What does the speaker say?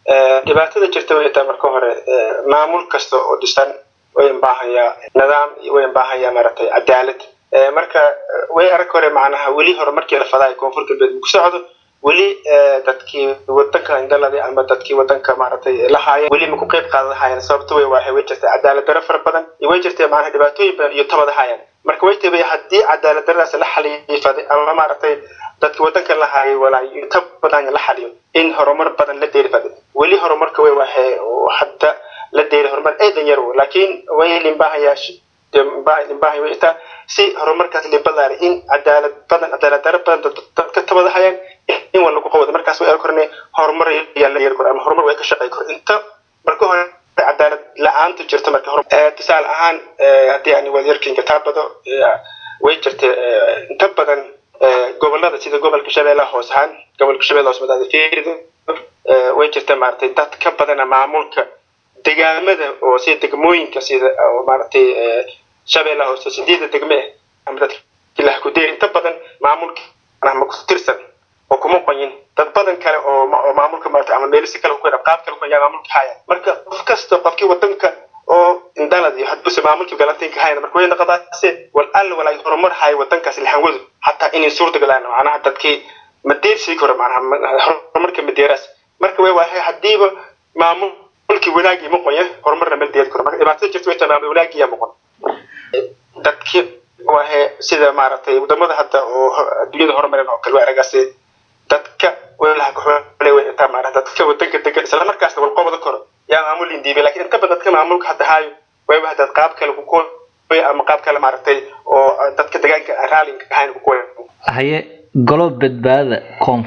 dhibaatada jirta way taa marka hore maamul kasto oo dhisan way baahaya nidaam way baahaya maartay cadaalad marka way arag hore macnaha wali hore markii la faday koonfurta beed ku socdo wali dadkii wadanka indalada ama dadkii wadanka maartay la haayay wali ma ku qayb qaadanaayeen sababtoo way jirtay cadaalad darro fara badan way jirtay macnaha dhibaatooyin badan iyo tabada haayeen marka way tahay hadii cadaalad darradaas la xaliyay faday ama maartay dadkii wadanka la haayay walaa tab badan la xaliyo in horumar badan la deerifaday wali horumarka way waxay hadda la deeri horumar eedan yar laakiin way limbaahayash limbaahay way taa si horumarkaas la balaar in cadaalad darro badan dadka tabada hayaan in wala ku qowda markaas way arkornay horumar yar la yar kor ama horumar way ka shaqay kor inta marka hore cadaalad la'aanta jirta marka horumar tusaale ahaan hadii aan wasiirkiinka taabado way jirtay inta badan gobolada sida gobolka Shabeellaha Hoose ahaan gobolka Shabeellaha Hoose madada fiirido way jirtay maartay dad ka badan maamulka deegaamada oo sida degmooyinka sida maartay Shabeellaha Hoose sidii degme ama dadka ilaa ku deer inta badan maamulka ama ku tirsan oo kuma qoyin dad badan kale oo maamulka maartay ama meel si kale ku qaab kale ku yahay maamulka haya marka qof kasta qofkii wadanka oo indaladi hadba maamulka galanteen ka hayna marka way naqadaase wala horumar hay wadankaas ilaahan wado hatta in suurta galaan macnaha dadkii madeersi karo macnaha horumarka madeeras marka way waxay hadiiba maamulkii wanaagi ma qoyan horumarna madeer karo marka dhibaatada jirta way tahay wanaagi ma qoyan dadkii waxay sida maartay wadamada hadda oo adduunyada horumarin oo kale aragase dadka walaha ku xulay way inta maartay dadka wadanka degan isla markaas wal qobada karo yaa maamul indiibe laakiin inta badan dadka maamulka hadda haayo way wada qaab kale ku kooy ama qaab kale maartay oo dadka deegaanka raalin ka hayn ku kooy haye golo badbaada